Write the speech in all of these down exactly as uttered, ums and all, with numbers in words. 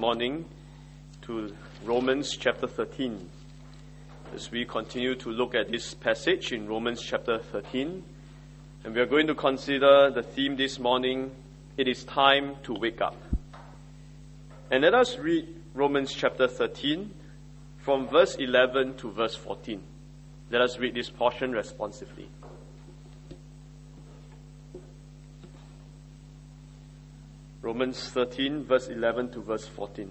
morning to Romans chapter thirteen. As we continue to look at this passage in Romans chapter thirteen, and we are going to consider the theme this morning, it is time to wake up. And let us read Romans chapter thirteen from verse eleven to verse fourteen. Let us read this portion responsively. Romans thirteen, verse eleven to verse fourteen.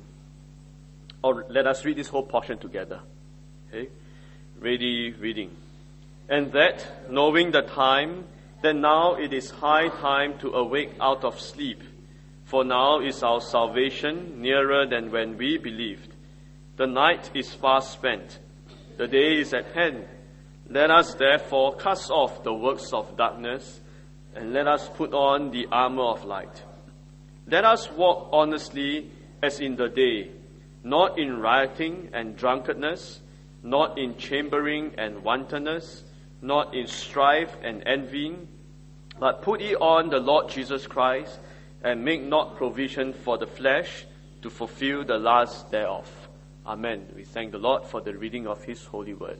Or let us read this whole portion together. Okay? Ready, reading. And that, knowing the time, that now it is high time to awake out of sleep, for now is our salvation nearer than when we believed. The night is fast spent, the day is at hand. Let us therefore cast off the works of darkness, and let us put on the armor of light. Let us walk honestly as in the day, not in rioting and drunkenness, not in chambering and wantonness, not in strife and envying, but put ye on the Lord Jesus Christ, and make not provision for the flesh to fulfill the lust thereof. Amen. We thank the Lord for the reading of His holy word.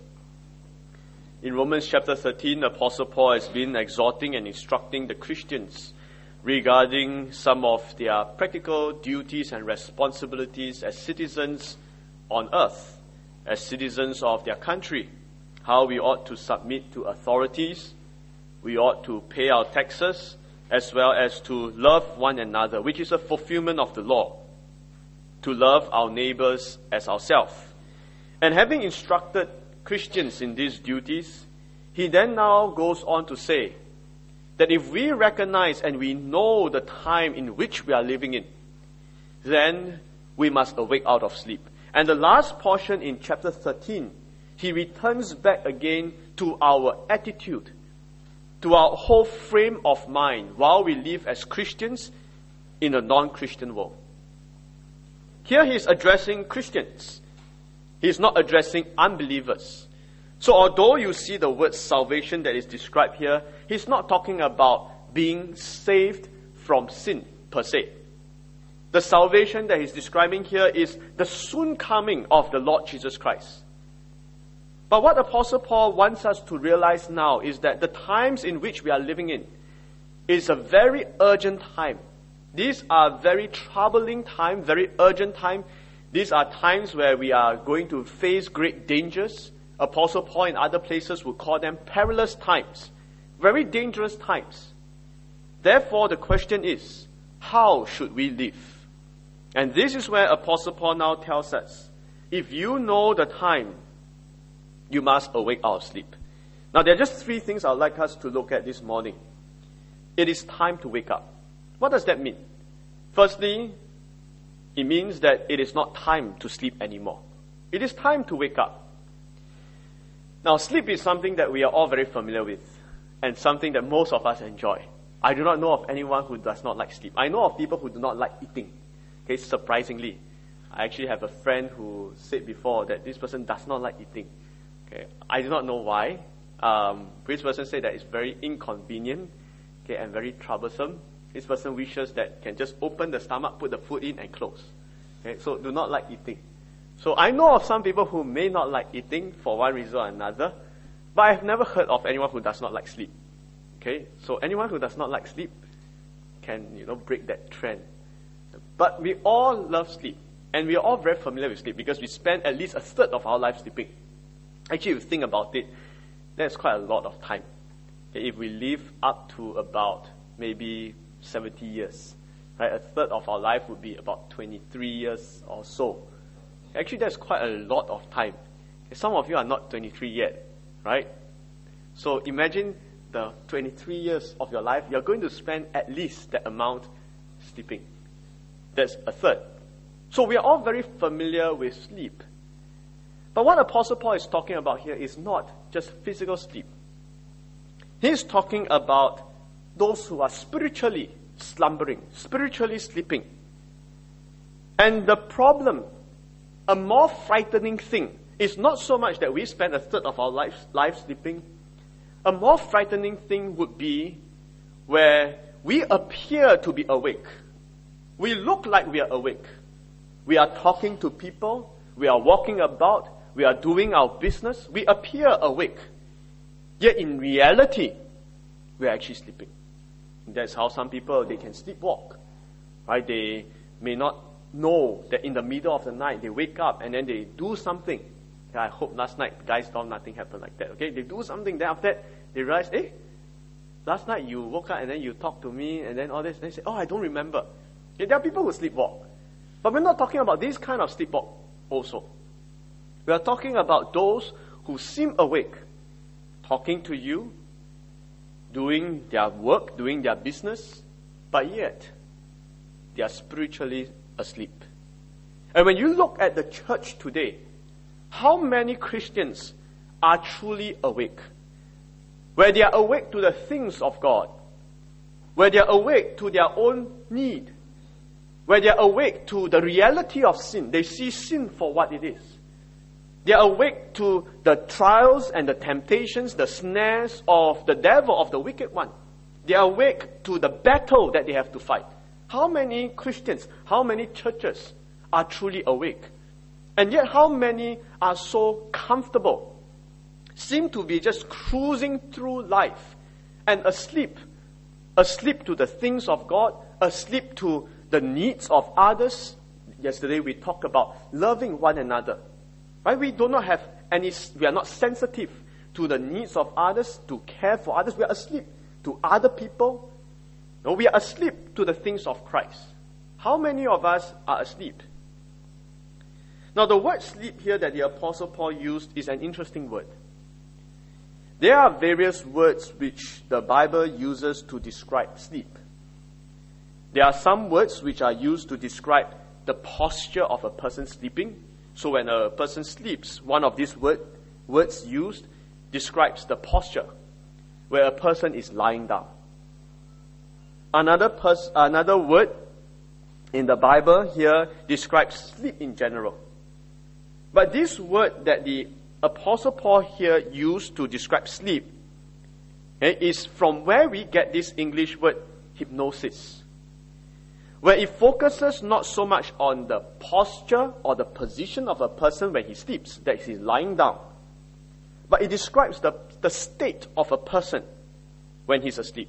In Romans chapter thirteen, Apostle Paul has been exhorting and instructing the Christians regarding some of their practical duties and responsibilities as citizens on earth, as citizens of their country, how we ought to submit to authorities, we ought to pay our taxes, as well as to love one another, which is a fulfillment of the law, to love our neighbors as ourselves. And having instructed Christians in these duties, he then now goes on to say that if we recognize and we know the time in which we are living in, then we must awake out of sleep. And the last portion in chapter thirteen, he returns back again to our attitude, to our whole frame of mind while we live as Christians in a non-Christian world. Here he is addressing Christians. He is not addressing unbelievers. So although you see the word salvation that is described here, he's not talking about being saved from sin per se. The salvation that he's describing here is the soon coming of the Lord Jesus Christ. But what Apostle Paul wants us to realize now is that the times in which we are living in is a very urgent time. These are very troubling time, very urgent time. These are times where we are going to face great dangers. Apostle Paul in other places would call them perilous times, very dangerous times. Therefore, the question is, how should we live? And this is where Apostle Paul now tells us, if you know the time, you must awake out of sleep. Now, there are just three things I'd like us to look at this morning. It is time to wake up. What does that mean? Firstly, it means that it is not time to sleep anymore. It is time to wake up. Now, sleep is something that we are all very familiar with, and something that most of us enjoy. I do not know of anyone who does not like sleep. I know of people who do not like eating. Okay, surprisingly. I actually have a friend who said before that this person does not like eating. Okay, I do not know why. Um, this person said that it's very inconvenient, okay, and very troublesome. This person wishes that can just open the stomach, put the food in, and close. Okay, so do not like eating. So I know of some people who may not like eating for one reason or another, but I've never heard of anyone who does not like sleep. Okay, so anyone who does not like sleep can, you know, break that trend. But we all love sleep, and we are all very familiar with sleep because we spend at least a third of our life sleeping. Actually, if you think about it, that's quite a lot of time. Okay, if we live up to about maybe seventy years, right, a third of our life would be about twenty-three years or so. Actually, that's quite a lot of time. Some of you are not twenty-three yet, right? So imagine the twenty-three years of your life, you're going to spend at least that amount sleeping. That's a third. So we are all very familiar with sleep. But what Apostle Paul is talking about here is not just physical sleep. He's talking about those who are spiritually slumbering, spiritually sleeping. And the problem, a more frightening thing, is not so much that we spend a third of our life, life sleeping. A more frightening thing would be where we appear to be awake. We look like we are awake, We are talking to people. We are walking about. We are doing our business. We appear awake. Yet in reality, we are actually sleeping. That's how some people, they can sleepwalk. Right? They may not know that in the middle of the night, they wake up and then they do something. Okay, I hope last night, guys, don't nothing happened like that. Okay, they do something. Then after that, they realize, eh, last night you woke up and then you talked to me and then all this. They say, oh, I don't remember. Okay, there are people who sleepwalk. But we're not talking about this kind of sleepwalk also. We are talking about those who seem awake, talking to you, doing their work, doing their business, but yet they are spiritually asleep. And when you look at the church today, how many Christians are truly awake? Where they are awake to the things of God, where they are awake to their own need, where they are awake to the reality of sin. They see sin for what it is. They are awake to the trials and the temptations, the snares of the devil, of the wicked one. They are awake to the battle that they have to fight. How many Christians, how many churches are truly awake? And yet how many are so comfortable, seem to be just cruising through life and asleep, asleep to the things of God, asleep to the needs of others? Yesterday we talked about loving one another. Right? We do not have any, we are not sensitive to the needs of others, to care for others. We are asleep to other people. No, we are asleep to the things of Christ. How many of us are asleep? Now the word sleep here that the Apostle Paul used is an interesting word. There are various words which the Bible uses to describe sleep. There are some words which are used to describe the posture of a person sleeping. So when a person sleeps, one of these word, words used describes the posture, where a person is lying down. Another, pers- another word in the Bible here describes sleep in general. But this word that the Apostle Paul here used to describe sleep eh, is from where we get this English word hypnosis, where it focuses not so much on the posture or the position of a person when he sleeps, that he's lying down, but it describes the, the state of a person when he's asleep.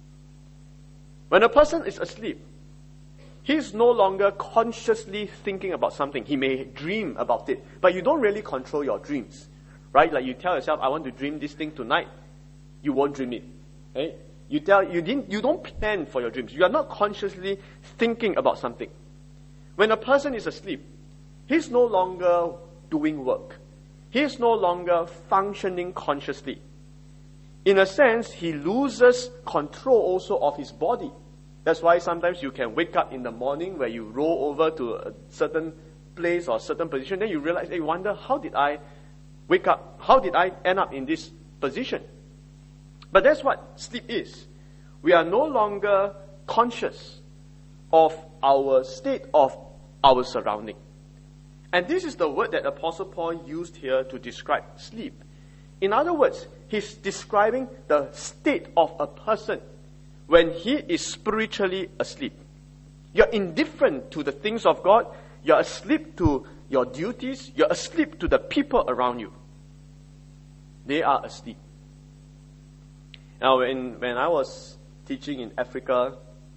When a person is asleep, he's no longer consciously thinking about something. He may dream about it, but you don't really control your dreams, right? Like you tell yourself, I want to dream this thing tonight, you won't dream it, right? You tell you didn't you don't plan for your dreams. You are not consciously thinking about something. When a person is asleep, he's no longer doing work. He is no longer functioning consciously. In a sense, he loses control also of his body. That's why sometimes you can wake up in the morning where you roll over to a certain place or certain position, then you realize, hey, wonder, how did I wake up? How did I end up in this position? But that's what sleep is. We are no longer conscious of our state of our surrounding. And this is the word that Apostle Paul used here to describe sleep. In other words, he's describing the state of a person when he is spiritually asleep. You're indifferent to the things of God. You're asleep to your duties. You're asleep to the people around you. They are asleep. Now, when, when I was teaching in Africa,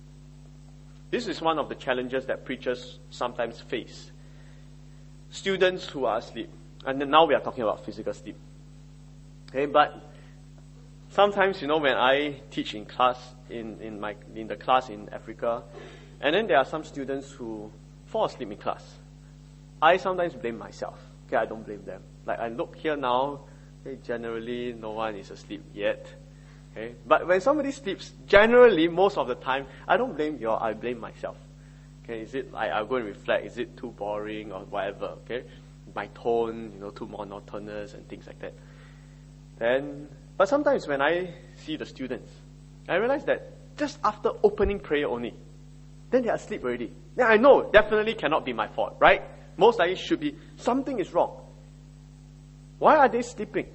this is one of the challenges that preachers sometimes face. Students who are asleep. And then now we are talking about physical sleep. Okay, but sometimes, you know, when I teach in class, in, in my in the class in Africa, and then there are some students who fall asleep in class. I sometimes blame myself. Okay, I don't blame them. Like I look here now, okay, generally no one is asleep yet. Okay, but when somebody sleeps, generally most of the time, I don't blame you, I blame myself. Okay, is it I I'll go and reflect, is it too boring or whatever, okay? My tone, you know, too monotonous and things like that. Then but sometimes when I see the students, I realize that just after opening prayer only, then they are asleep already. Then I know definitely cannot be my fault, right? Most likely should be something is wrong. Why are they sleeping?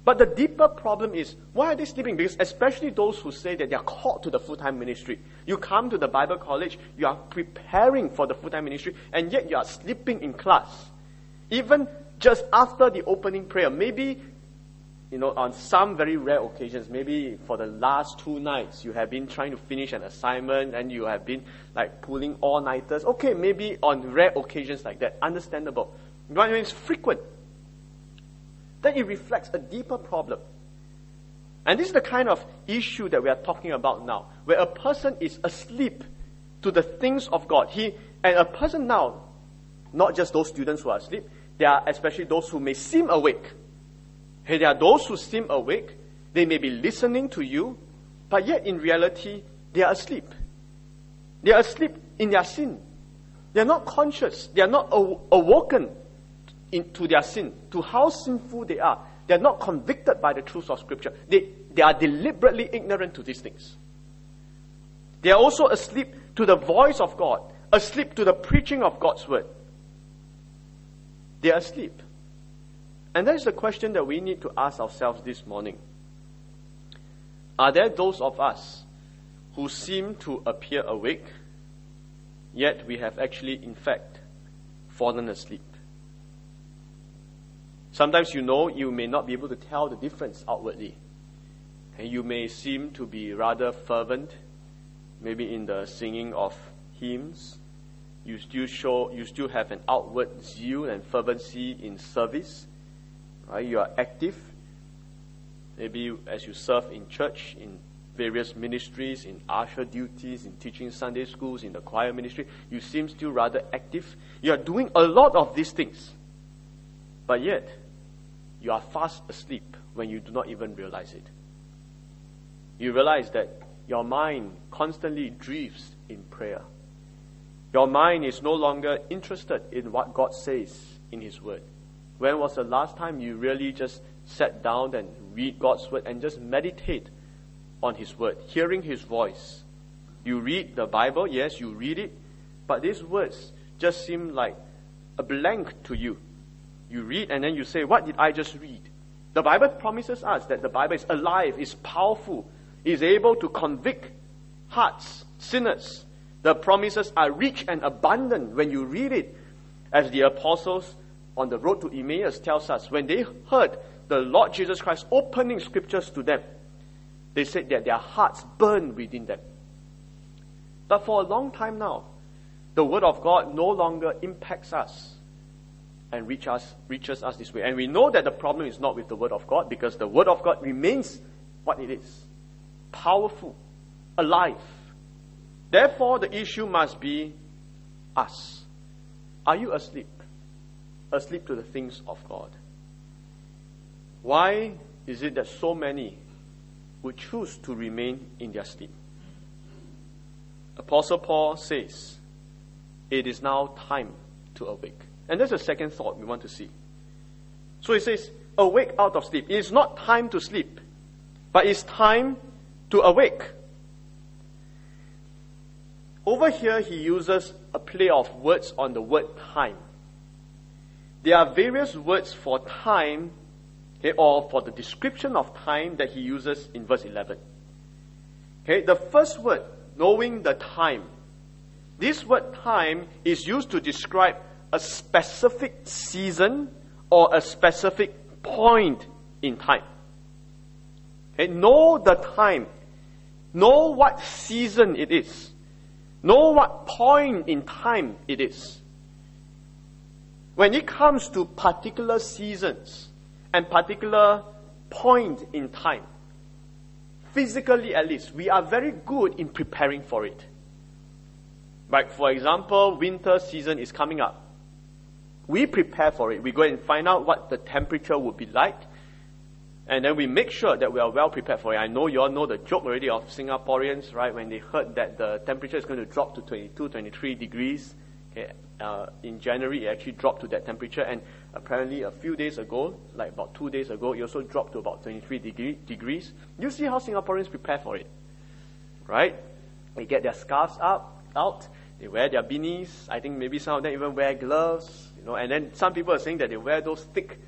But the deeper problem is, why are they sleeping? Because especially those who say that they are called to the full-time ministry. You come to the Bible college, you are preparing for the full-time ministry, and yet you are sleeping in class. Even just after the opening prayer, maybe, you know, on some very rare occasions, maybe for the last two nights, you have been trying to finish an assignment and you have been like pulling all-nighters. Okay, maybe on rare occasions like that, understandable. But when it's frequent, then it reflects a deeper problem. And this is the kind of issue that we are talking about now, where a person is asleep to the things of God. He and a person now, not just those students who are asleep, there are especially those who may seem awake. Hey, there are those who seem awake, they may be listening to you, but yet in reality, they are asleep. They are asleep in their sin. They are not conscious. They are not aw- awoken into their sin, to how sinful they are. They are not convicted by the truths of Scripture. They, they are deliberately ignorant to these things. They are also asleep to the voice of God, asleep to the preaching of God's word. They are asleep. And that is the question that we need to ask ourselves this morning. Are there those of us who seem to appear awake, yet we have actually, in fact, fallen asleep? Sometimes you know you may not be able to tell the difference outwardly. And you may seem to be rather fervent, maybe in the singing of hymns. You still show, you still have an outward zeal and fervency in service. Right? You are active. Maybe as you serve in church, in various ministries, in usher duties, in teaching Sunday schools, in the choir ministry, you seem still rather active. You are doing a lot of these things. But yet, you are fast asleep when you do not even realize it. You realize that your mind constantly drifts in prayer. Your mind is no longer interested in what God says in His Word. When was the last time you really just sat down and read God's Word and just meditate on His Word, hearing His voice? You read the Bible, yes, you read it, but these words just seem like a blank to you. You read and then you say, what did I just read? The Bible promises us that the Bible is alive, is powerful, is able to convict hearts, sinners. The promises are rich and abundant when you read it. As the apostles on the road to Emmaus tells us, when they heard the Lord Jesus Christ opening scriptures to them, they said that their hearts burned within them. But for a long time now, the Word of God no longer impacts us and reach us, reaches us this way. And we know that the problem is not with the Word of God, because the Word of God remains what it is. Powerful, alive. Therefore, the issue must be us. Are you asleep? Asleep to the things of God? Why is it that so many would choose to remain in their sleep? Apostle Paul says, it is now time to awake. And that's the second thought we want to see. So he says, awake out of sleep. It is not time to sleep, but it's time to awake. Over here, he uses a play of words on the word time. There are various words for time, okay, or for the description of time that he uses in verse eleven. Okay, the first word, knowing the time. This word time is used to describe a specific season or a specific point in time. Okay, know the time. Know what season it is. Know what point in time it is. When it comes to particular seasons and particular point in time, physically at least, we are very good in preparing for it. Like, for example, winter season is coming up. We prepare for it. We go and find out what the temperature would be like. And then we make sure that we are well prepared for it. I know you all know the joke already of Singaporeans, right? When they heard that the temperature is going to drop to twenty-two, twenty-three degrees. Okay, uh, in January, it actually dropped to that temperature. And apparently a few days ago, like about two days ago, it also dropped to about twenty-three degree, degrees. You see how Singaporeans prepare for it, right? They get their scarves up, out. They wear their beanies. I think maybe some of them even wear gloves. You know, and then some people are saying that they wear those thick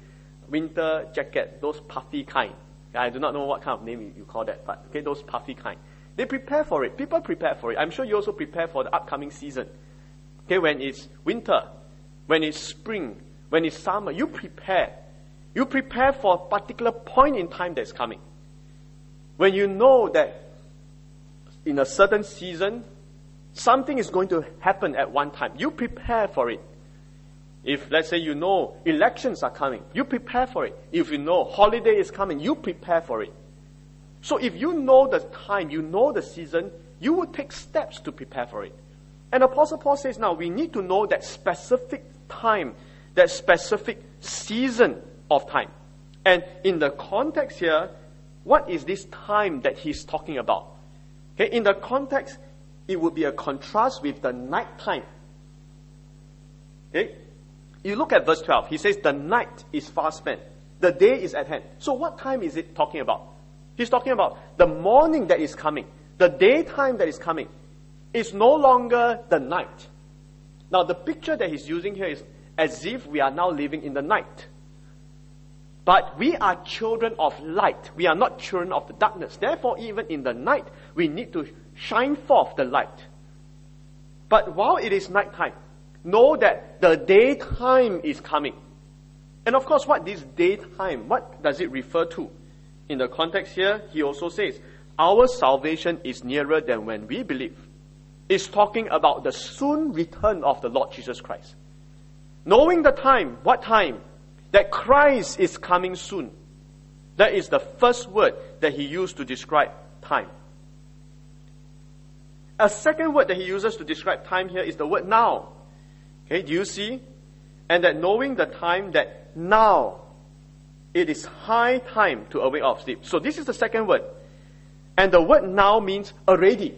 winter jacket, those puffy kind. I do not know what kind of name you, you call that, but okay, those puffy kind. They prepare for it. People prepare for it. I'm sure you also prepare for the upcoming season. Okay, when it's winter, when it's spring, when it's summer, you prepare. You prepare for a particular point in time that's coming. When you know that in a certain season, something is going to happen at one time, you prepare for it. If, let's say, you know elections are coming, you prepare for it. If you know holiday is coming, you prepare for it. So if you know the time, you know the season, you will take steps to prepare for it. And Apostle Paul says now, we need to know that specific time, that specific season of time. And in the context here, what is this time that he's talking about? Okay, in the context, it would be a contrast with the night time. Okay? You look at verse twelve. He says, the night is far spent. The day is at hand. So what time is it talking about? He's talking about the morning that is coming. The daytime that is coming. It's no longer the night. Now the picture that he's using here is as if we are now living in the night. But we are children of light. We are not children of the darkness. Therefore, even in the night, we need to shine forth the light. But while it is nighttime, know that the daytime is coming. And of course, what this daytime, what does it refer to? In the context here, he also says, our salvation is nearer than when we believe. It's talking about the soon return of the Lord Jesus Christ. Knowing the time, what time? That Christ is coming soon. That is the first word that he used to describe time. A second word that he uses to describe time here is the word now. Okay, do you see? And that knowing the time, that now it is high time to awake out of sleep. So this is the second word. And the word now means already.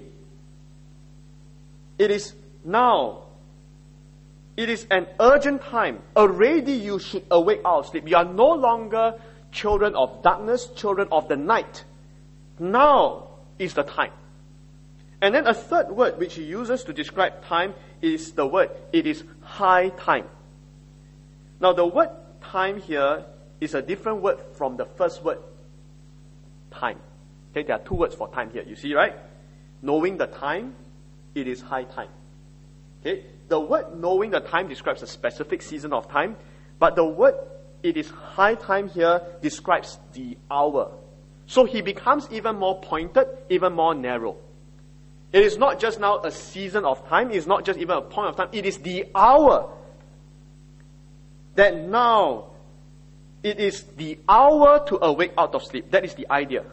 It is now. It is an urgent time. Already you should awake out of sleep. You are no longer children of darkness, children of the night. Now is the time. And then a third word which he uses to describe time is the word, it is high time. Now the word time here is a different word from the first word, time. Okay, there are two words for time here. You see, right? Knowing the time, it is high time. Okay, the word knowing the time describes a specific season of time, but the word it is high time here describes the hour. So he becomes even more pointed, even more narrow. It is not just now a season of time, it is not just even a point of time, it is the hour. That now, it is the hour to awake out of sleep. That is the idea.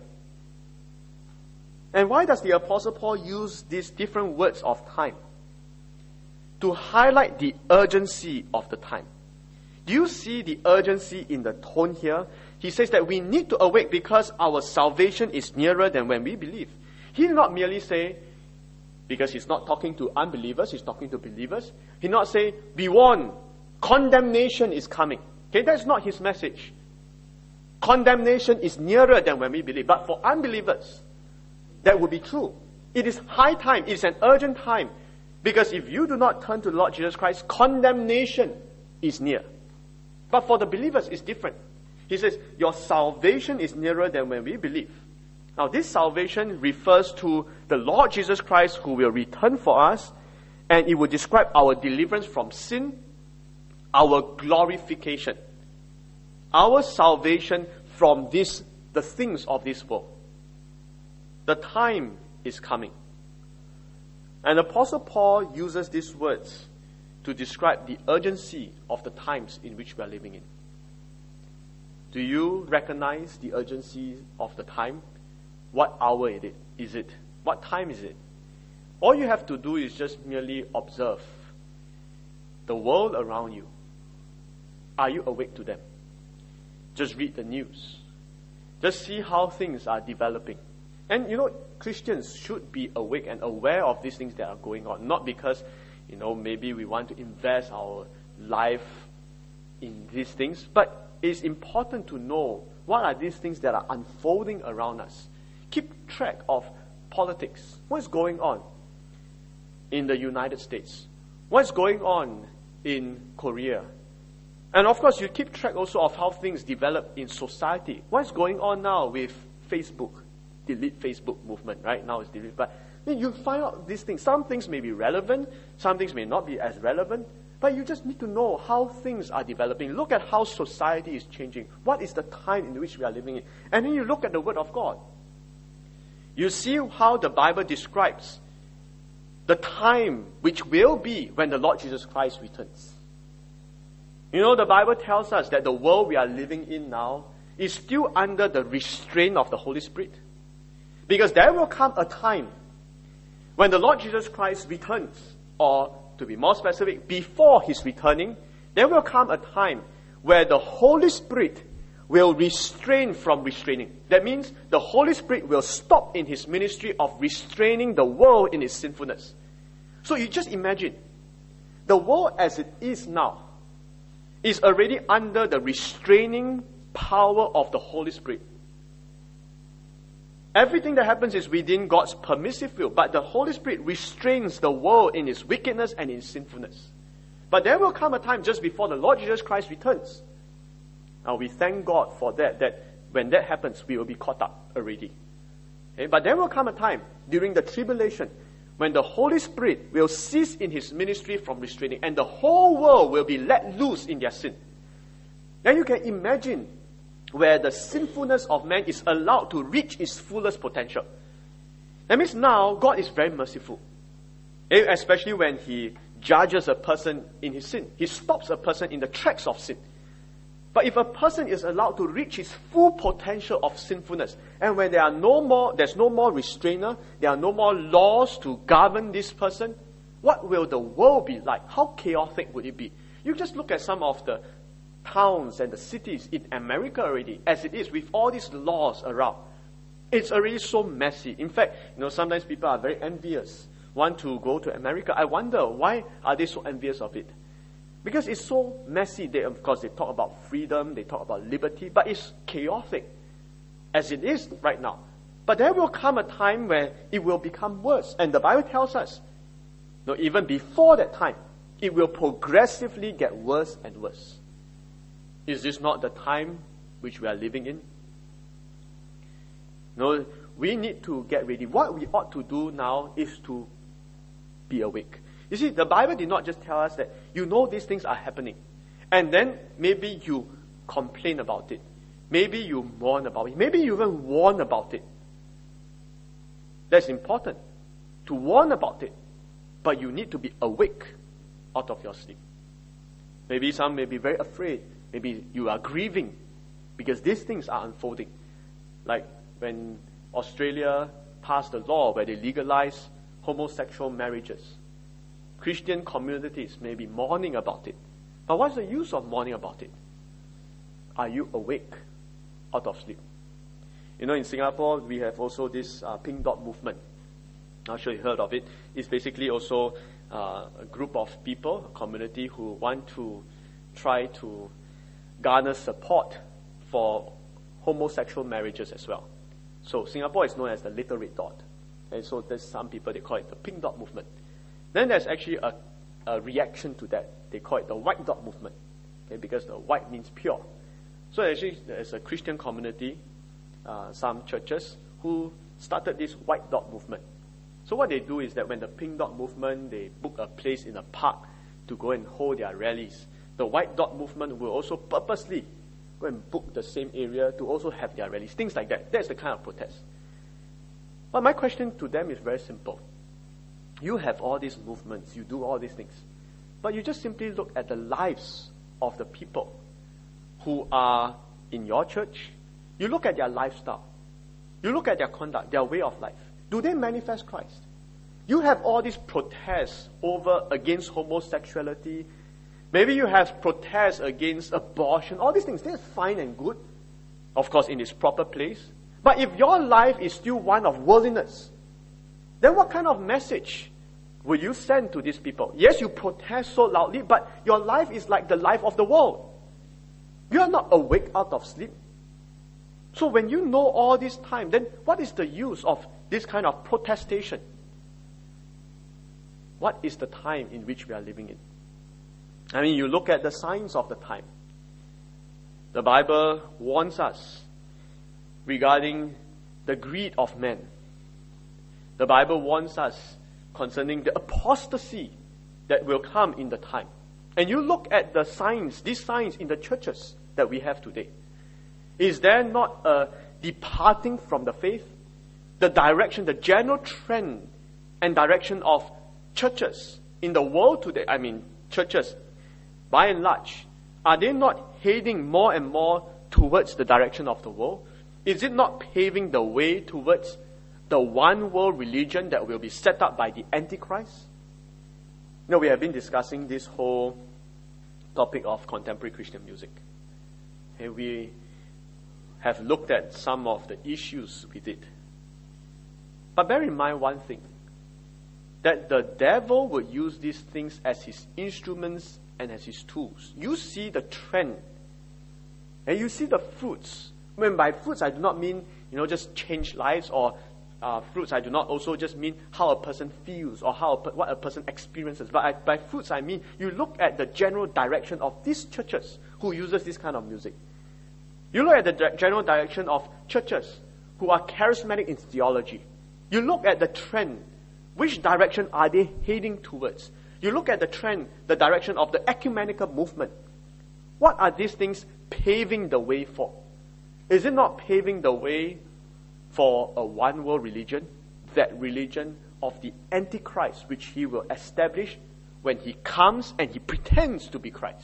And why does the Apostle Paul use these different words of time? To highlight the urgency of the time. Do you see the urgency in the tone here? He says that we need to awake because our salvation is nearer than when we believe. He did not merely say, because he's not talking to unbelievers, he's talking to believers. He did not say, be warned, condemnation is coming. Okay, that's not his message. Condemnation is nearer than when we believe. But for unbelievers, that would be true. It is high time, it is an urgent time. Because if you do not turn to the Lord Jesus Christ, condemnation is near. But for the believers, it's different. He says, your salvation is nearer than when we believe. Now, this salvation refers to the Lord Jesus Christ who will return for us, and it will describe our deliverance from sin, our glorification, our salvation from this, the things of this world. The time is coming. And Apostle Paul uses these words to describe the urgency of the times in which we are living in. Do you recognize the urgency of the time? What hour is it? Is it? What time is it? All you have to do is just merely observe the world around you. Are you awake to them? Just read the news. Just see how things are developing. And you know, Christians should be awake and aware of these things that are going on. Not because, you know, maybe we want to invest our life in these things, but it's important to know what are these things that are unfolding around us. Keep track of politics. What's going on in the United States? What's going on in Korea? And of course, you keep track also of how things develop in society. What's going on now with Facebook? Delete Facebook movement, right? Now it's deleted. But you find out these things. Some things may be relevant, some things may not be as relevant, but you just need to know how things are developing. Look at how society is changing. What is the time in which we are living in? And then you look at the Word of God. You see how the Bible describes the time which will be when the Lord Jesus Christ returns. You know, the Bible tells us that the world we are living in now is still under the restraint of the Holy Spirit. Because there will come a time when the Lord Jesus Christ returns, or to be more specific, before His returning, there will come a time where the Holy Spirit will restrain from restraining. That means the Holy Spirit will stop in His ministry of restraining the world in its sinfulness. So you just imagine, the world as it is now is already under the restraining power of the Holy Spirit. Everything that happens is within God's permissive will, but the Holy Spirit restrains the world in its wickedness and its sinfulness. But there will come a time just before the Lord Jesus Christ returns. Now we thank God for that, that when that happens, we will be caught up already. Okay? But there will come a time during the tribulation when the Holy Spirit will cease in His ministry from restraining, and the whole world will be let loose in their sin. Then you can imagine where the sinfulness of man is allowed to reach its fullest potential. That means now God is very merciful. Especially when He judges a person in his sin. He stops a person in the tracks of sin. But if a person is allowed to reach his full potential of sinfulness, and when there are no more, there's no more restrainer, there are no more laws to govern this person, what will the world be like? How chaotic would it be? You just look at some of the towns and the cities in America already, as it is, with all these laws around. It's already so messy. In fact, you know, sometimes people are very envious, want to go to America. I wonder, why are they so envious of it? Because it's so messy. They, of course, they talk about freedom, they talk about liberty, but it's chaotic, as it is right now. But there will come a time where it will become worse. And the Bible tells us, no, even before that time, it will progressively get worse and worse. Is this not the time which we are living in? No, we need to get ready. What we ought to do now is to be awake. You see, the Bible did not just tell us that you know these things are happening, and then maybe you complain about it. Maybe you mourn about it. Maybe you even warn about it. That's important, to warn about it. But you need to be awake out of your sleep. Maybe some may be very afraid. Maybe you are grieving because these things are unfolding. Like when Australia passed a law where they legalized homosexual marriages. Christian communities may be mourning about it. But what's the use of mourning about it? Are you awake out of sleep? You know, in Singapore, we have also this uh, Pink Dot movement. I'm sure you heard of it. It's basically also uh, a group of people, a community who want to try to garner support for homosexual marriages as well. So Singapore is known as the Little Red Dot. And so there's some people, they call it the Pink Dot movement. Then there's actually a, a reaction to that. They call it the White Dot movement, okay, because the white means pure. So actually there's a Christian community, uh, some churches, who started this White Dot movement. So what they do is that when the Pink Dot movement, they book a place in a park to go and hold their rallies, the White Dot movement will also purposely go and book the same area to also have their rallies, things like that. That's the kind of protest. But my question to them is very simple. You have all these movements, you do all these things, but you just simply look at the lives of the people who are in your church. You look at their lifestyle. You look at their conduct, their way of life. Do they manifest Christ? You have all these protests over against homosexuality. Maybe you have protests against abortion. All these things, they're fine and good, of course, in its proper place. But if your life is still one of worldliness, then what kind of message will you send to these people? Yes, you protest so loudly, but your life is like the life of the world. You are not awake out of sleep. So when you know all this time, then what is the use of this kind of protestation? What is the time in which we are living in? I mean, you look at the signs of the time. The Bible warns us regarding the greed of men. The Bible warns us concerning the apostasy that will come in the time. And you look at the signs, these signs in the churches that we have today. Is there not a departing from the faith? The direction, the general trend and direction of churches in the world today, I mean churches by and large, are they not heading more and more towards the direction of the world? Is it not paving the way towards the one world religion that will be set up by the Antichrist? You know, we have been discussing this whole topic of contemporary Christian music. And we have looked at some of the issues with it. But bear in mind one thing, that the devil will use these things as his instruments and as his tools. You see the trend, and you see the fruits. When by fruits, I do not mean, you know, just change lives, or uh, fruits, I do not also just mean how a person feels or how a, what a person experiences. But I, by fruits, I mean you look at the general direction of these churches who uses this kind of music. You look at the di- general direction of churches who are charismatic in theology. You look at the trend. Which direction are they heading towards? You look at the trend, the direction of the ecumenical movement. What are these things paving the way for? Is it not paving the way for a one world religion? That religion of the Antichrist, which he will establish when he comes and he pretends to be Christ.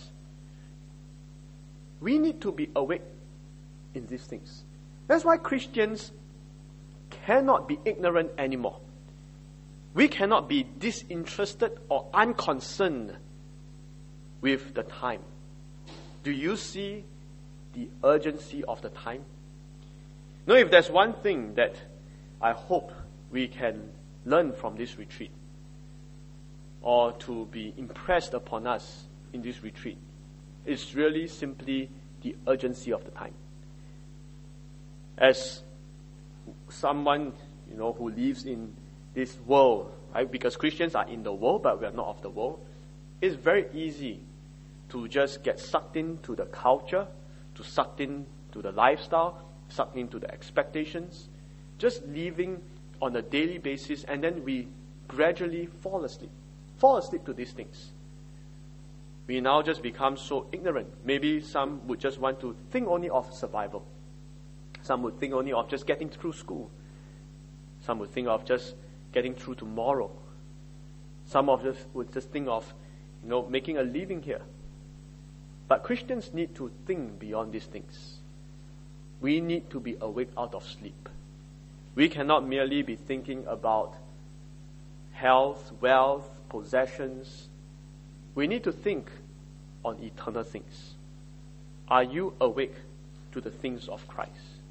We need to be awake in these things. That's why Christians cannot be ignorant anymore. We cannot be disinterested or unconcerned with the time. Do you see the urgency of the time? Now, if there's one thing that I hope we can learn from this retreat, or to be impressed upon us in this retreat, it's really simply the urgency of the time. As someone, you know, who lives in this world, right? Because Christians are in the world, but we are not of the world. It's very easy to just get sucked into the culture, to sucked into the lifestyle, sucked into the expectations, just living on a daily basis, and then we gradually fall asleep. Fall asleep to these things. We now just become so ignorant. Maybe some would just want to think only of survival. Some would think only of just getting through school. Some would think of just getting through tomorrow. Some of us would just think of, you know, making a living here. But Christians need to think beyond these things. We need to be awake out of sleep. We cannot merely be thinking about health, wealth, possessions. We need to think on eternal things. Are you awake to the things of Christ?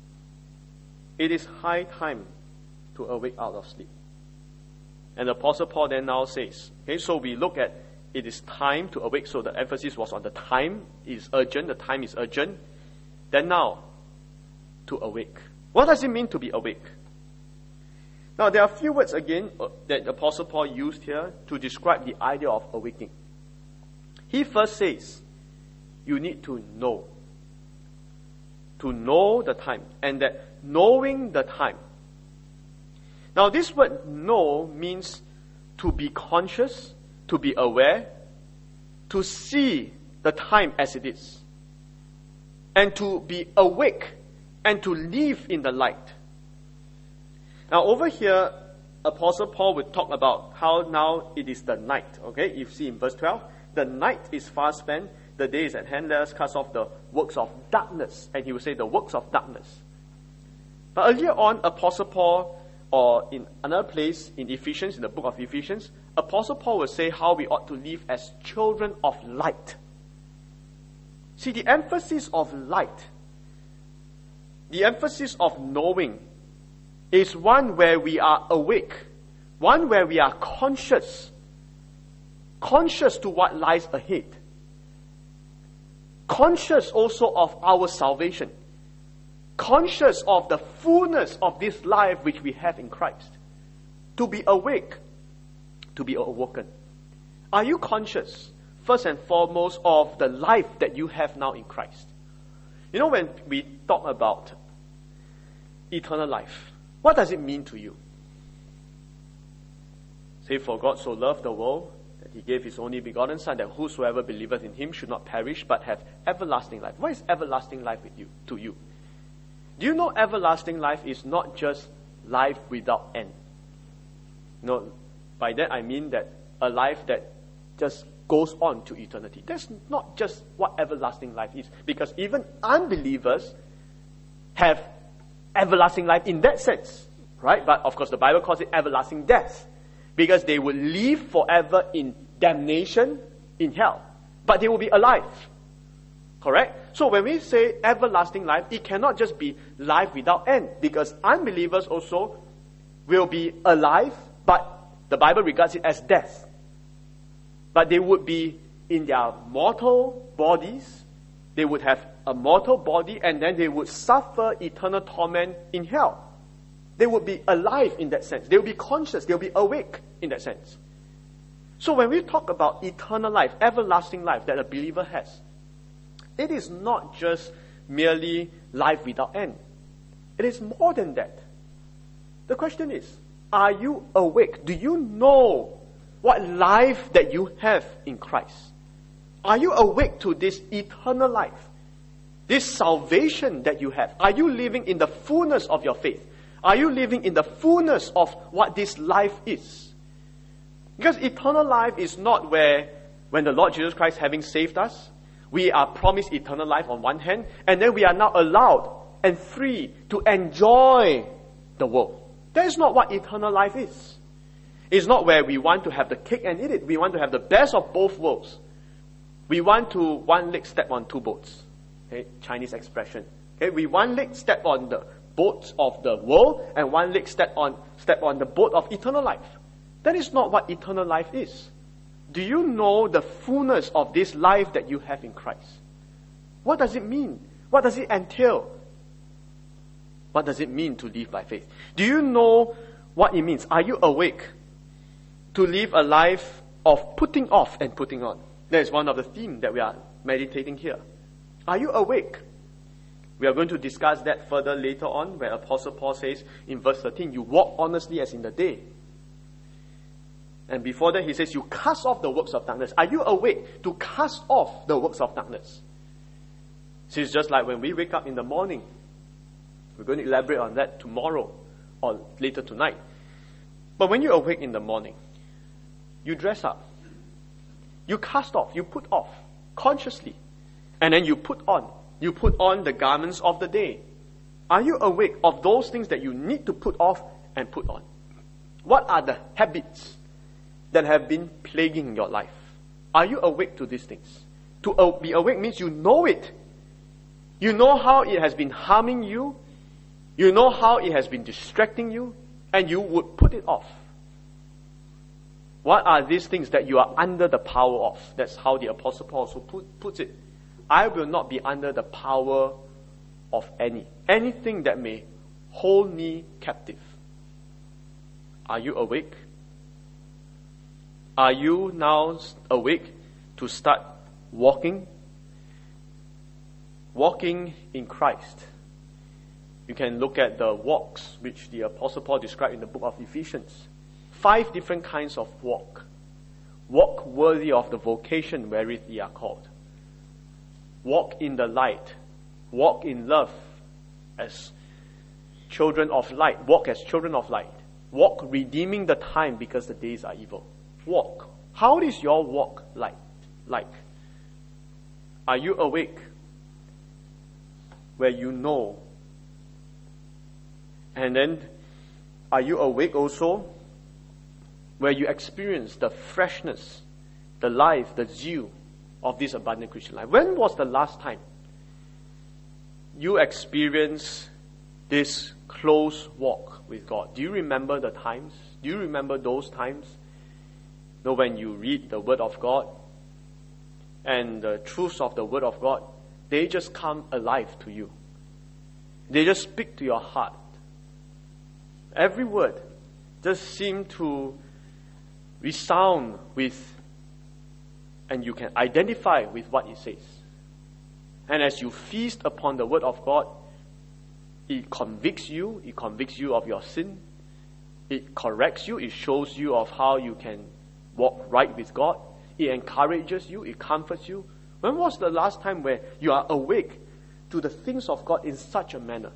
It is high time to awake out of sleep. And the Apostle Paul then now says, okay, so we look at it is time to awake, so the emphasis was on the time. It is urgent, the time is urgent. Then now, to awake. What does it mean to be awake? Now, there are a few words again uh, that the Apostle Paul used here to describe the idea of awaking. He first says, you need to know. To know the time. And that knowing the time. Now, this word know means to be conscious, to be aware, to see the time as it is, and to be awake and to live in the light. Now, over here, Apostle Paul would talk about how now it is the night. Okay, you see in verse twelve, the night is far spent, the day is at hand, let us cast off the works of darkness. And he will say the works of darkness. But earlier on, Apostle Paul, or in another place in Ephesians, in the book of Ephesians, Apostle Paul will say how we ought to live as children of light. See, the emphasis of light, the emphasis of knowing, is one where we are awake, one where we are conscious, conscious to what lies ahead, conscious also of our salvation, conscious of the fullness of this life which we have in Christ. To be awake, to be awoken. Are you conscious, first and foremost, of the life that you have now in Christ? You know, when we talk about eternal life, what does it mean to you? Say, for God so loved the world that he gave his only begotten Son, that whosoever believeth in him should not perish but have everlasting life. What is everlasting life with you to you? Do you know everlasting life is not just life without end? No, by that I mean that a life that just goes on to eternity. That's not just what everlasting life is. Because even unbelievers have everlasting life in that sense. Right? But of course the Bible calls it everlasting death. Because they will live forever in damnation in hell. But they will be alive. Correct? So when we say everlasting life, it cannot just be life without end. Because unbelievers also will be alive, but the Bible regards it as death. But they would be in their mortal bodies. They would have a mortal body, and then they would suffer eternal torment in hell. They would be alive in that sense. They will be conscious. They will be awake in that sense. So when we talk about eternal life, everlasting life that a believer has, it is not just merely life without end. It is more than that. The question is, are you awake? Do you know what life that you have in Christ? Are you awake to this eternal life? This salvation that you have? Are you living in the fullness of your faith? Are you living in the fullness of what this life is? Because eternal life is not where, when the Lord Jesus Christ having saved us, we are promised eternal life on one hand, and then we are now allowed and free to enjoy the world. That is not what eternal life is. It's not where we want to have the cake and eat it. We want to have the best of both worlds. We want to one leg step on two boats. Okay, Chinese expression. Okay, we one leg step on the boats of the world, and one leg step on step on the boat of eternal life. That is not what eternal life is. Do you know the fullness of this life that you have in Christ? What does it mean? What does it entail? What does it mean to live by faith? Do you know what it means? Are you awake to live a life of putting off and putting on? That is one of the themes that we are meditating here. Are you awake? We are going to discuss that further later on, where Apostle Paul says in verse thirteen, you walk honestly as in the day. And before that he says, you cast off the works of darkness. Are you awake to cast off the works of darkness? So it's just like when we wake up in the morning. We're going to elaborate on that tomorrow or later tonight. But when you awake in the morning, you dress up. You cast off, you put off consciously. And then you put on. You put on the garments of the day. Are you awake of those things that you need to put off and put on? What are the habits that have been plaguing your life? Are you awake to these things? To be awake means you know it. You know how it has been harming you. You know how it has been distracting you. And you would put it off. What are these things that you are under the power of? That's how the Apostle Paul also put, puts it. I will not be under the power of any. Anything that may hold me captive. Are you awake? Are you now awake to start walking? Walking in Christ. You can look at the walks which the Apostle Paul described in the book of Ephesians. Five different kinds of walk. Walk worthy of the vocation wherewith ye are called. Walk in the light. Walk in love as children of light. Walk as children of light. Walk redeeming the time because the days are evil. Walk. How is your walk like? Like? Are you awake? Where you know. And then, are you awake also? Where you experience the freshness, the life, the zeal of this abundant Christian life. When was the last time you experienced this close walk with God? Do you remember the times? Do you remember those times? You know, when you read the Word of God and the truths of the Word of God, they just come alive to you. They just speak to your heart. Every word just seems to resound with, and you can identify with what it says. And as you feast upon the word of God, it convicts you, it convicts you of your sin, it corrects you, it shows you of how you can walk right with God, it encourages you, it comforts you. When was the last time where you are awake to the things of God in such a manner?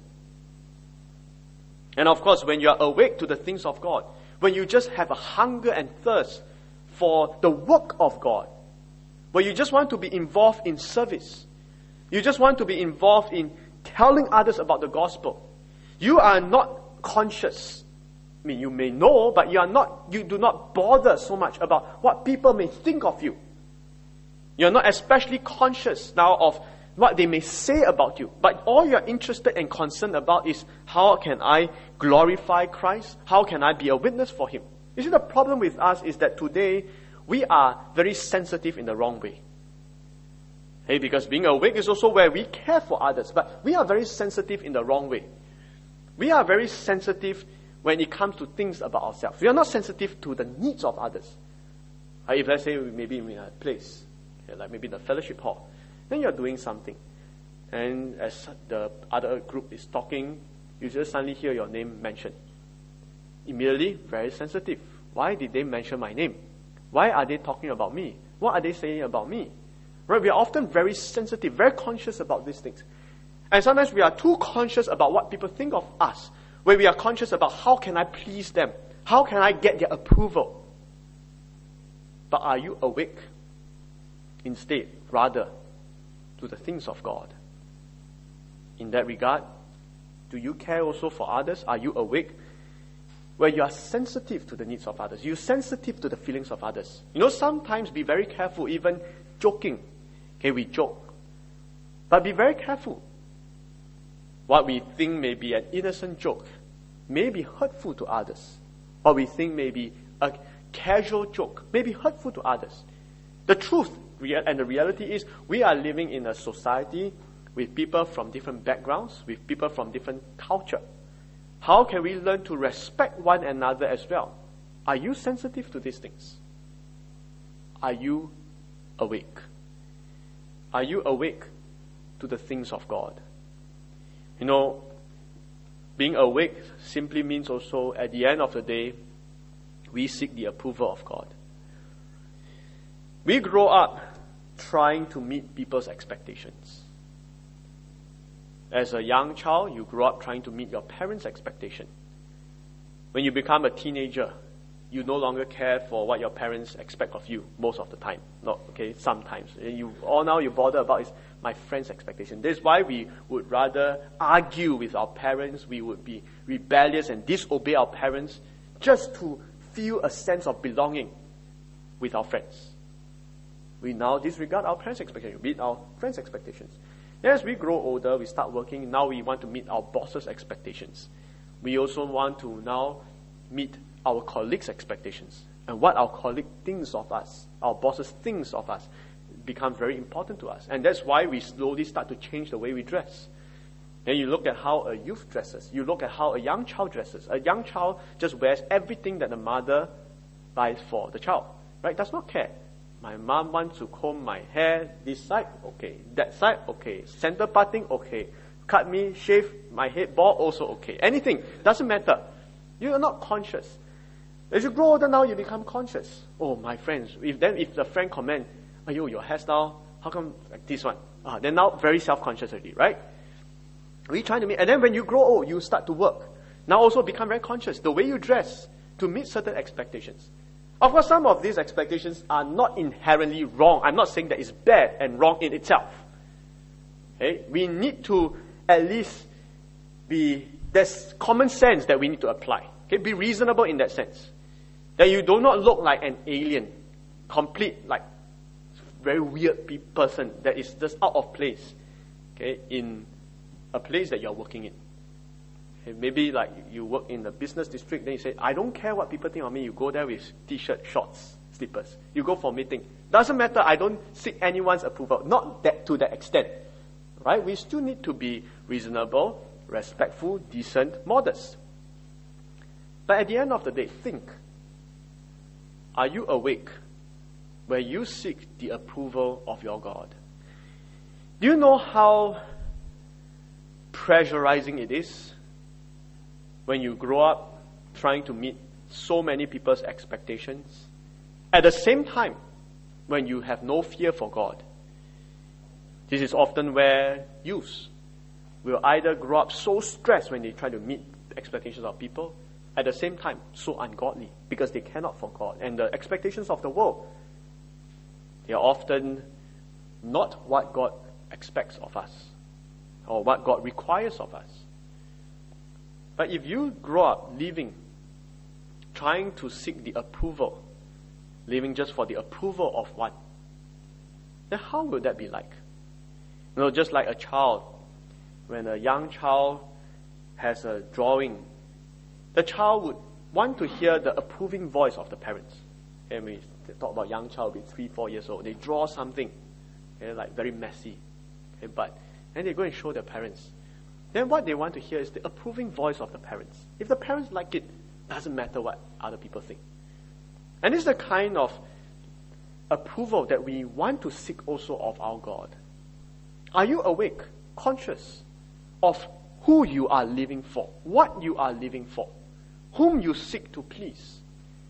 And of course, when you are awake to the things of God, when you just have a hunger and thirst for the work of God, when you just want to be involved in service, you just want to be involved in telling others about the gospel, you are not conscious. I mean, you may know, but you are not, you do not bother so much about what people may think of you. You're not especially conscious now of what they may say about you. But all you're interested and concerned about is, how can I glorify Christ? How can I be a witness for Him? You see, the problem with us is that today we are very sensitive in the wrong way. Hey, because being awake is also where we care for others, but we are very sensitive in the wrong way. We are very sensitive when it comes to things about ourselves. We are not sensitive to the needs of others. Uh, if let's say maybe in a place, okay, like maybe the fellowship hall, then you're doing something. And as the other group is talking, you just suddenly hear your name mentioned. Immediately, very sensitive. Why did they mention my name? Why are they talking about me? What are they saying about me? Right? We are often very sensitive, very conscious about these things. And sometimes we are too conscious about what people think of us, where we are conscious about how can I please them? How can I get their approval? But are you awake instead, rather, to the things of God? In that regard, do you care also for others? Are you awake where you are sensitive to the needs of others? You're sensitive to the feelings of others. You know, sometimes be very careful, even joking. Okay, we joke. But be very careful. What we think may be an innocent joke may be hurtful to others. What we think may be a casual joke may be hurtful to others. The truth and the reality is, we are living in a society with people from different backgrounds, with people from different culture. How can we learn to respect one another as well? Are you sensitive to these things? Are you awake? Are you awake to the things of God? You know, being awake simply means also, at the end of the day, we seek the approval of God. We grow up trying to meet people's expectations. As a young child, you grow up trying to meet your parents' expectation. When you become a teenager, you no longer care for what your parents expect of you most of the time. Not okay, sometimes. You all now you bother about is my friend's expectation. This is why we would rather argue with our parents. We would be rebellious and disobey our parents just to feel a sense of belonging with our friends. We now disregard our parents' expectations, meet our friends' expectations. As we grow older, we start working. Now we want to meet our boss's expectations. We also want to now meet our colleagues' expectations. And what our colleague thinks of us, our bosses thinks of us, becomes very important to us. And that's why we slowly start to change the way we dress. Then you look at how a youth dresses. You look at how a young child dresses. A young child just wears everything that the mother buys for the child. Right? Does not care. My mom wants to comb my hair this side, okay. That side, okay. Center parting, okay. Cut me, shave my head bald, also okay. Anything, doesn't matter. You are not conscious. As you grow older now, you become conscious. Oh, my friends, if then if the friend comment, "Ayo, your hairstyle, how come like this one?" Ah, then now very self-conscious already, right? We trying to meet, and then when you grow old, you start to work. Now also become very conscious. The way you dress to meet certain expectations. Of course, some of these expectations are not inherently wrong. I'm not saying that it's bad and wrong in itself. Okay? We need to at least be, there's common sense that we need to apply. Okay? Be reasonable in that sense. That you do not look like an alien, complete, like, very weird pe- person that is just out of place, okay, in a place that you're working in. Maybe like you work in the business district, then you say, I don't care what people think of me. You go there with t-shirt, shorts, slippers. You go for a meeting. Doesn't matter, I don't seek anyone's approval. Not that to that extent. Right? We still need to be reasonable, respectful, decent, modest. But at the end of the day, think. Are you awake where you seek the approval of your God? Do you know how pressurizing it is when you grow up trying to meet so many people's expectations? At the same time, when you have no fear for God. This is often where youths will either grow up so stressed when they try to meet the expectations of people, at the same time so ungodly because they cannot for God. And the expectations of the world, they are often not what God expects of us or what God requires of us. But if you grow up living, trying to seek the approval, living just for the approval of one, then how will that be like? You know, just like a child, when a young child has a drawing, the child would want to hear the approving voice of the parents. And we talk about young child, be three, four years old. They draw something, okay, like very messy, okay, but then they go and show their parents. Then what they want to hear is the approving voice of the parents. If the parents like it, doesn't matter what other people think. And this is the kind of approval that we want to seek also of our God. Are you awake, conscious of who you are living for, what you are living for, whom you seek to please?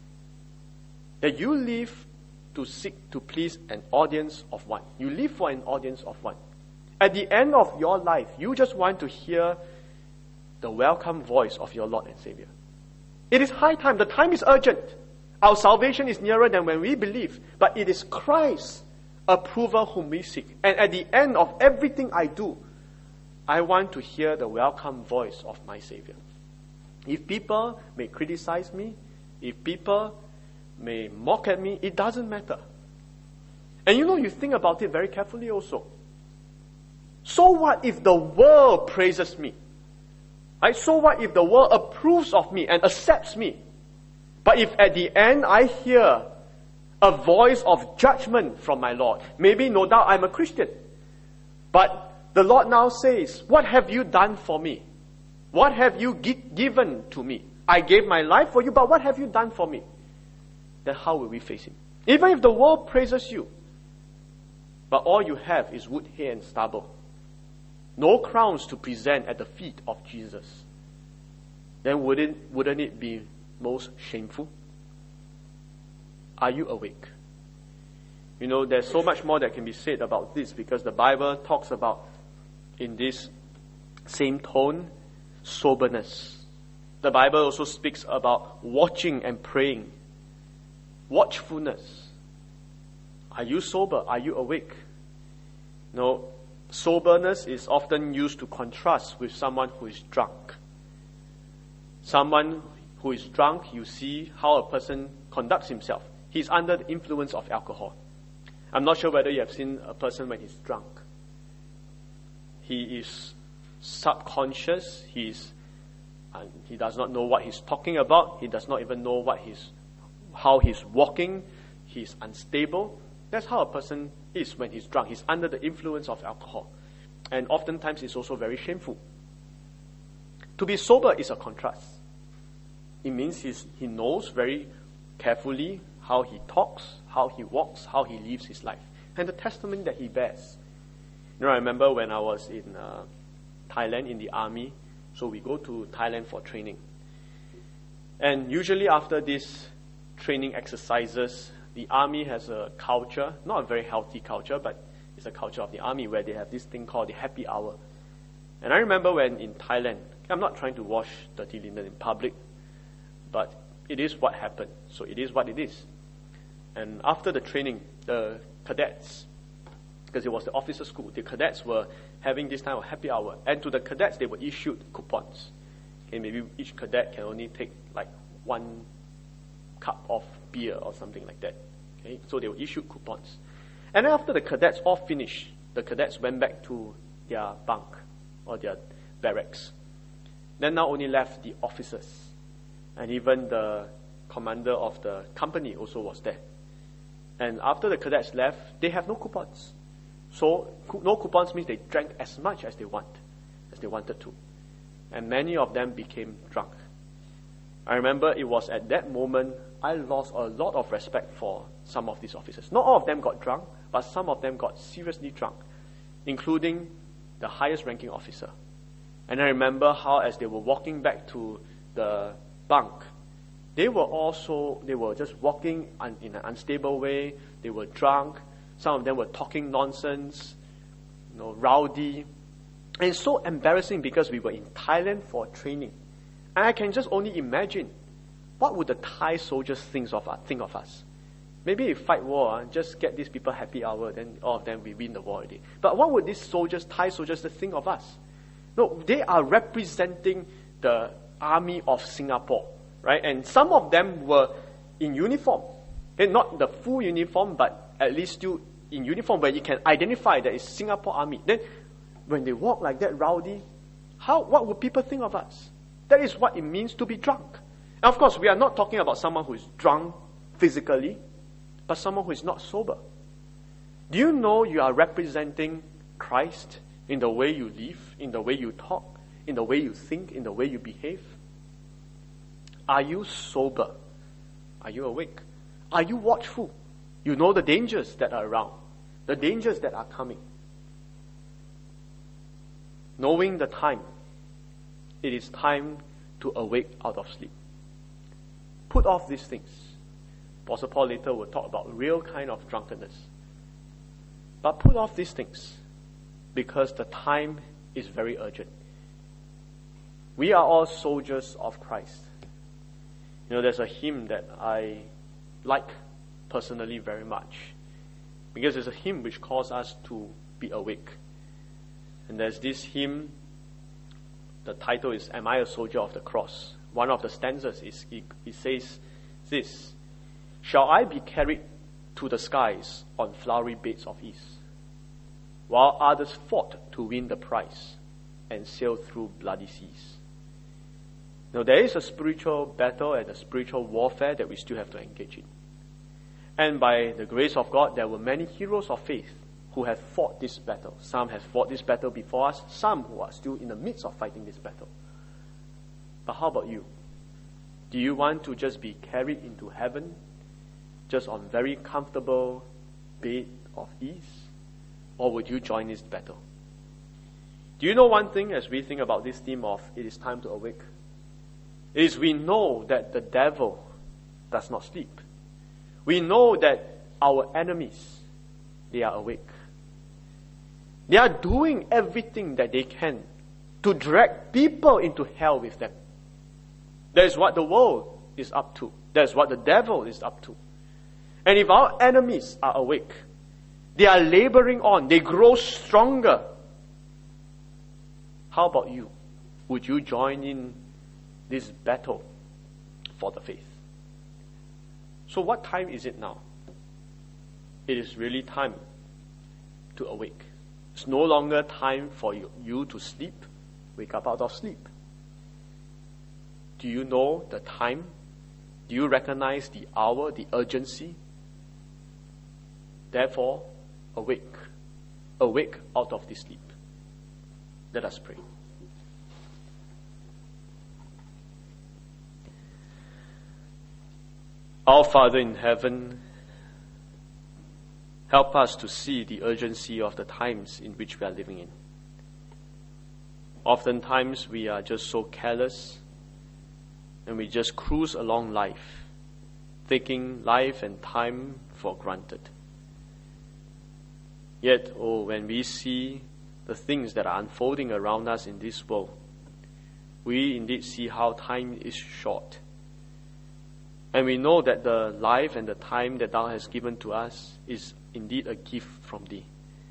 That you live to seek to please an audience of one. You live for an audience of one. At the end of your life, you just want to hear the welcome voice of your Lord and Savior. It is high time. The time is urgent. Our salvation is nearer than when we believe. But it is Christ's approval whom we seek. And at the end of everything I do, I want to hear the welcome voice of my Savior. If people may criticize me, if people may mock at me, it doesn't matter. And you know, you think about it very carefully also. So what if the world praises me? Right? So what if the world approves of me and accepts me? But if at the end I hear a voice of judgment from my Lord, maybe no doubt I'm a Christian, but the Lord now says, what have you done for me? What have you gi- given to me? I gave my life for you, but what have you done for me? Then how will we face Him? Even if the world praises you, but all you have is wood, hay, and stubble, no crowns to present at the feet of Jesus, then wouldn't, wouldn't it be most shameful? Are you awake? You know, there's so much more that can be said about this because the Bible talks about, in this same tone, soberness. The Bible also speaks about watching and praying. Watchfulness. Are you sober? Are you awake? No, soberness is often used to contrast with someone who is drunk. Someone who is drunk, you see how a person conducts himself. He's under the influence of alcohol. I'm not sure whether you have seen a person when he's drunk. He is subconscious. He's, uh, he does not know what he's talking about. He does not even know what he's, how he's walking. He's unstable. That's how a person is when he's drunk. He's under the influence of alcohol. And oftentimes it's also very shameful. To be sober is a contrast. It means he's, he knows very carefully how he talks, how he walks, how he lives his life, and the testimony that he bears. You know, I remember when I was in uh, Thailand in the army, so we go to Thailand for training. And usually after these training exercises, the army has a culture, not a very healthy culture, but it's a culture of the army where they have this thing called the happy hour. And I remember when in Thailand, I'm not trying to wash dirty linen in public, but it is what happened. So it is what it is. And after the training, the cadets, because it was the officer school, the cadets were having this time of happy hour. And to the cadets, they were issued coupons. Okay, maybe each cadet can only take like one cup of beer or something like that. Okay, so they were issued coupons. And then after the cadets all finished, the cadets went back to their bunk or their barracks. Then now only left the officers. And even the commander of the company also was there. And after the cadets left, they have no coupons. So no coupons means they drank as much as they want, as they wanted to. And many of them became drunk. I remember it was at that moment I lost a lot of respect for some of these officers. Not all of them got drunk, but some of them got seriously drunk. including the highest ranking officer. And I remember how as they were walking back to the bunk, they were also, they were just walking un, in an unstable way. They were drunk. Some of them were talking nonsense, you know, rowdy. And it's so embarrassing because we were in Thailand for training. And I can just only imagine, what would the Thai soldiers think of us? Think of us? Maybe if fight war, just get these people happy hour, then all of them, we win the war already. But what would these soldiers, Thai soldiers, think of us? No, they are representing the army of Singapore, right? And some of them were in uniform. And not the full uniform, but at least still in uniform where you can identify that it's Singapore Army. Then when they walk like that rowdy, how, what would people think of us? That is what it means to be drunk. And of course, we are not talking about someone who is drunk physically, but someone who is not sober. Do you know you are representing Christ in the way you live, in the way you talk, in the way you think, in the way you behave? Are you sober? Are you awake? Are you watchful? You know the dangers that are around, the dangers that are coming. Knowing the time, it is time to awake out of sleep. Put off these things. Apostle Paul later will talk about real kind of drunkenness. But put off these things because the time is very urgent. We are all soldiers of Christ. You know, there's a hymn that I like personally very much because it's a hymn which calls us to be awake. And there's this hymn, the title is Am I a Soldier of the Cross? One of the stanzas is, it, it says this: Shall I be carried to the skies on flowery beds of ease, while others fought to win the prize and sailed through bloody seas? Now there is a spiritual battle and a spiritual warfare that we still have to engage in. And by the grace of God, there were many heroes of faith who have fought this battle. Some have fought this battle before us, some who are still in the midst of fighting this battle. But how about you? Do you want to just be carried into heaven, just on very comfortable bed of ease? Or would you join this battle? Do you know one thing as we think about this theme of it is time to awake? It is we know that the devil does not sleep. We know that our enemies, they are awake. They are doing everything that they can to drag people into hell with them. That is what the world is up to. That is what the devil is up to. And if our enemies are awake, they are laboring on, they grow stronger. How about you? Would you join in this battle for the faith? So what time is it now? It is really time to awake. It's no longer time for you, you to sleep, wake up out of sleep. Do you know the time? Do you recognize the hour, the urgency? Therefore, awake. Awake out of this sleep. Let us pray. Our Father in heaven, help us to see the urgency of the times in which we are living in. Oftentimes we are just so careless and we just cruise along life, taking life and time for granted. Yet, oh, when we see the things that are unfolding around us in this world, we indeed see how time is short. And we know that the life and the time that Thou hast given to us is indeed a gift from Thee.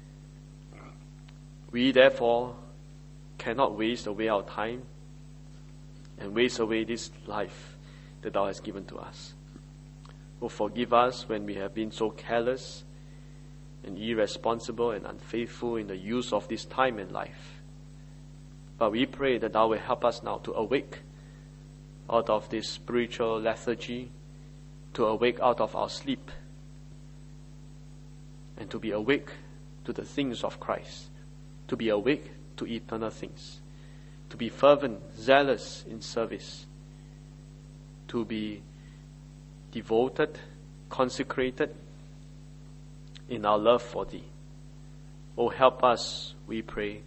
We therefore cannot waste away our time and waste away this life that Thou hast given to us. Oh, forgive us when we have been so careless and irresponsible and unfaithful in the use of this time and life. But we pray that Thou will help us now to awake out of this spiritual lethargy, to awake out of our sleep, and to be awake to the things of Christ, to be awake to eternal things, to be fervent, zealous in service, to be devoted, consecrated in our love for Thee. Oh, help us, we pray.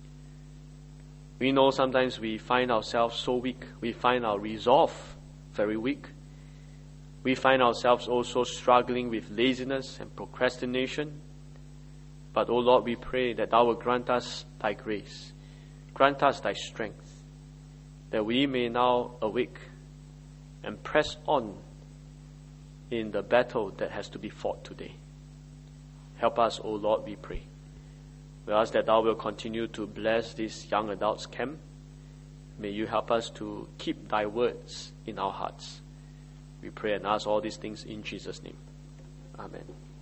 We know sometimes we find ourselves so weak. We find our resolve very weak. We find ourselves also struggling with laziness and procrastination. But, O Lord, we pray that Thou will grant us Thy grace. Grant us Thy strength, that we may now awake and press on in the battle that has to be fought today. Help us, O Lord, we pray. We ask that Thou will continue to bless this young adults camp. May You help us to keep Thy words in our hearts. We pray and ask all these things in Jesus' name. Amen.